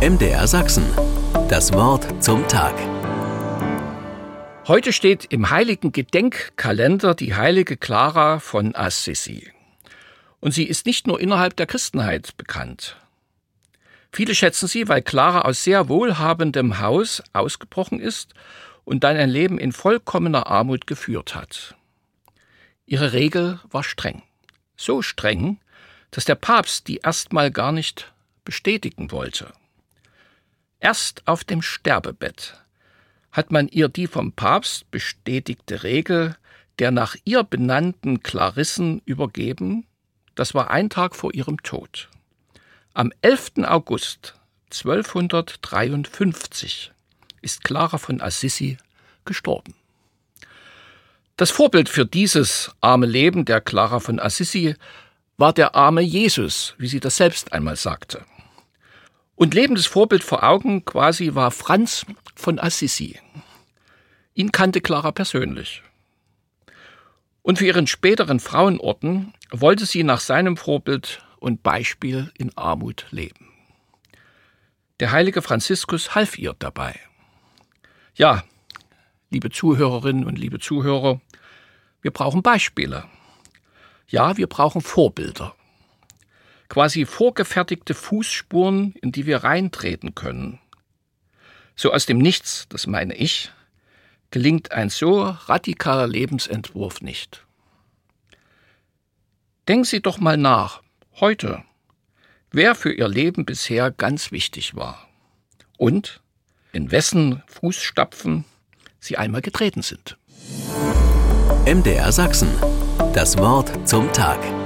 MDR Sachsen. Das Wort zum Tag. Heute steht im heiligen Gedenkkalender die heilige Clara von Assisi. Und sie ist nicht nur innerhalb der Christenheit bekannt. Viele schätzen sie, weil Clara aus sehr wohlhabendem Haus ausgebrochen ist und dann ein Leben in vollkommener Armut geführt hat. Ihre Regel war streng. So streng, dass der Papst die erstmal gar nicht bestätigen wollte. Erst auf dem Sterbebett hat man ihr die vom Papst bestätigte Regel der nach ihr benannten Klarissen übergeben. Das war ein Tag vor ihrem Tod. Am 11. August 1253 ist Clara von Assisi gestorben. Das Vorbild für dieses arme Leben der Clara von Assisi war der arme Jesus, wie sie das selbst einmal sagte. Und lebendes Vorbild vor Augen quasi war Franz von Assisi. Ihn kannte Clara persönlich. Und für ihren späteren Frauenorden wollte sie nach seinem Vorbild und Beispiel in Armut leben. Der heilige Franziskus half ihr dabei. Ja, liebe Zuhörerinnen und liebe Zuhörer, wir brauchen Beispiele. Ja, wir brauchen Vorbilder. Quasi vorgefertigte Fußspuren, in die wir reintreten können. So aus dem Nichts, das meine ich, gelingt ein so radikaler Lebensentwurf nicht. Denken Sie doch mal nach, heute, wer für Ihr Leben bisher ganz wichtig war und in wessen Fußstapfen Sie einmal getreten sind. MDR Sachsen. Das Wort zum Tag.